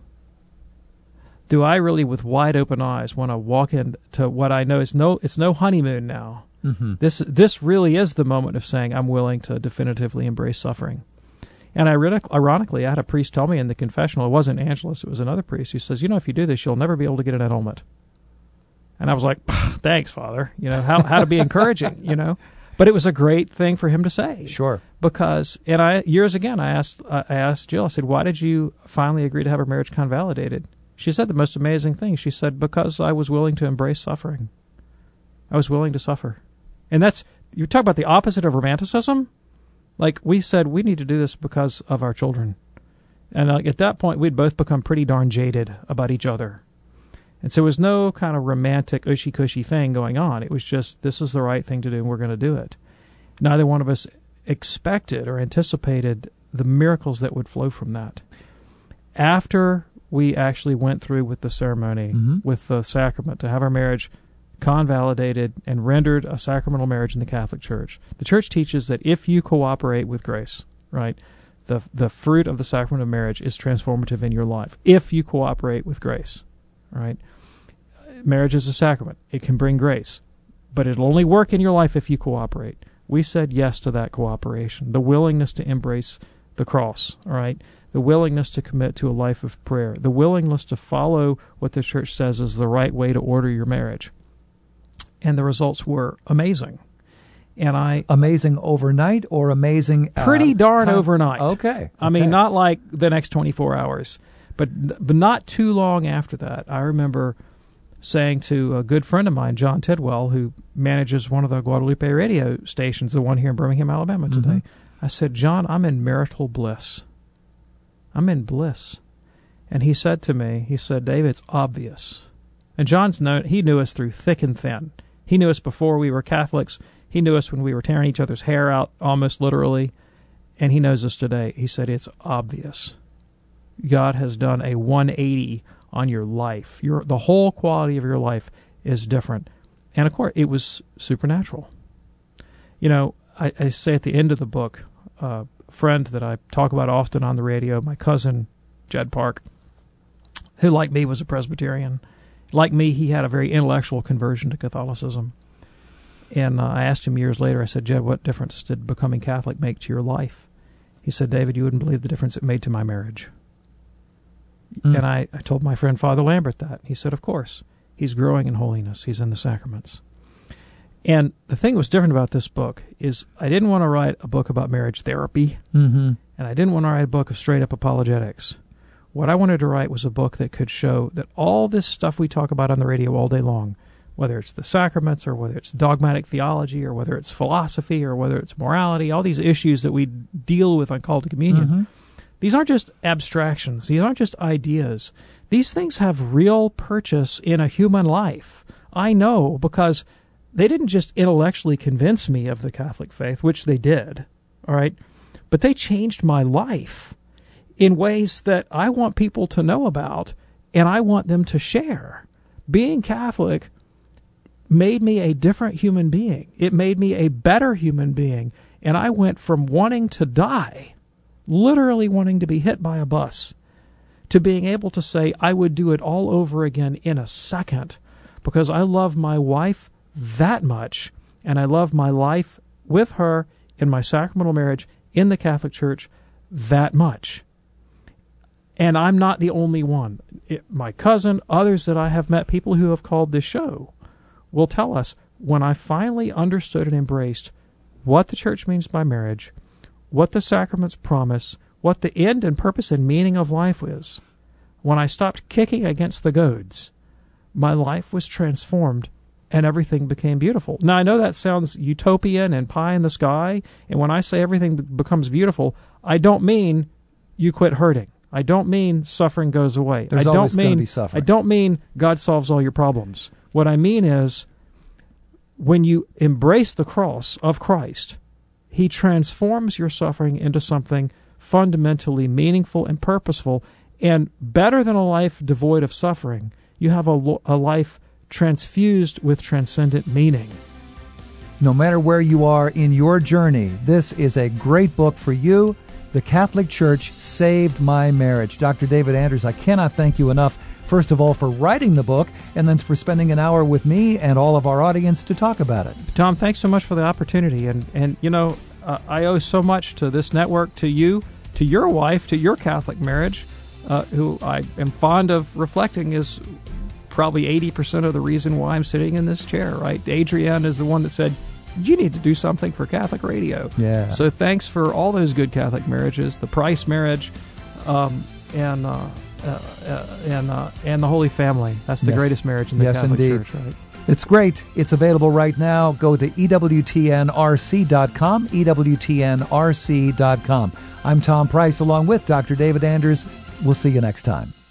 Do I really, with wide open eyes, want to walk into what I know is it's no honeymoon now? This really is the moment of saying I'm willing to definitively embrace suffering. And ironically, I had a priest tell me in the confessional, it wasn't Angelus, it was another priest, who says, if you do this, you'll never be able to get an annulment. And I was like, thanks, Father. How to be encouraging, But it was a great thing for him to say. Sure. Because, I asked Jill, I said, why did you finally agree to have our marriage convalidated? She said the most amazing thing. She said, because I was willing to embrace suffering. I was willing to suffer. And you talk about the opposite of romanticism. Like, we said, we need to do this because of our children. And at that point, we'd both become pretty darn jaded about each other. And so it was no kind of romantic, ushy-cushy thing going on. It was just, this is the right thing to do, and we're going to do it. Neither one of us expected or anticipated the miracles that would flow from that. After we actually went through with the ceremony, with the sacrament, to have our marriage convalidated and rendered a sacramental marriage in the Catholic Church, the Church teaches that if you cooperate with grace, right, the fruit of the sacrament of marriage is transformative in your life. If you cooperate with grace, right? Marriage is a sacrament. It can bring grace, but it'll only work in your life if you cooperate. we said yes to that cooperation, the willingness to embrace the cross, all right? The willingness to commit to a life of prayer, the willingness to follow what the church says is the right way to order your marriage. And the results were amazing. And amazing overnight or amazing pretty darn overnight. Okay. I mean, not like the next 24 hours, but not too long after that. I remember saying to a good friend of mine, John Tidwell, who manages one of the Guadalupe radio stations, the one here in Birmingham, Alabama today. I said, John, I'm in marital bliss. I'm in bliss. And he said to me, Dave, it's obvious. And he knew us through thick and thin. He knew us before we were Catholics. He knew us when we were tearing each other's hair out, almost literally. And he knows us today. He said, it's obvious. God has done a 180 on your life. The whole quality of your life is different. And, of course, it was supernatural. You know, I say at the end of the book, a friend that I talk about often on the radio, my cousin, Jed Park, who, like me, was a Presbyterian. Like me, he had a very intellectual conversion to Catholicism. And I asked him years later, I said, Jed, what difference did becoming Catholic make to your life? He said, David, you wouldn't believe the difference it made to my marriage. And I told my friend Father Lambert that. He said, of course. He's growing in holiness. He's in the sacraments. And the thing that was different about this book is I didn't want to write a book about marriage therapy, and I didn't want to write a book of straight-up apologetics. What I wanted to write was a book that could show that all this stuff we talk about on the radio all day long, whether it's the sacraments or whether it's dogmatic theology or whether it's philosophy or whether it's morality, all these issues that we deal with on Call to Communion, these aren't just abstractions. These aren't just ideas. These things have real purchase in a human life. I know because they didn't just intellectually convince me of the Catholic faith, which they did, all right, but they changed my life in ways that I want people to know about and I want them to share. Being Catholic made me a different human being. It made me a better human being, and I went from wanting to die, literally wanting to be hit by a bus, to being able to say I would do it all over again in a second because I love my wife that much, and I love my life with her in my sacramental marriage in the Catholic Church that much. And I'm not the only one. My cousin, others that I have met, people who have called this show, will tell us, when I finally understood and embraced what the Church means by marriage, what the sacraments promise, what the end and purpose and meaning of life is, when I stopped kicking against the goads, my life was transformed and everything became beautiful. Now, I know that sounds utopian and pie in the sky, and when I say everything becomes beautiful, I don't mean you quit hurting. I don't mean suffering goes away. There's always going to be suffering. I don't mean God solves all your problems. What I mean is, when you embrace the cross of Christ, He transforms your suffering into something fundamentally meaningful and purposeful, and better than a life devoid of suffering, you have a life transfused with transcendent meaning. No matter where you are in your journey, this is a great book for you. The Catholic Church Saved My Marriage. Dr. David Anders, I cannot thank you enough, first of all, for writing the book, and then for spending an hour with me and all of our audience to talk about it. Tom, thanks so much for the opportunity. And you know, I owe so much to this network, to you, to your wife, to your Catholic marriage, who I am fond of reflecting is probably 80% of the reason why I'm sitting in this chair, right? Adrienne is the one that said, you need to do something for Catholic radio. Yeah. So thanks for all those good Catholic marriages, the Price marriage, and the Holy Family. That's the greatest marriage in the Catholic Church, right? It's great. It's available right now. Go to EWTNRC.com, EWTNRC.com. I'm Tom Price along with Dr. David Anders. We'll see you next time.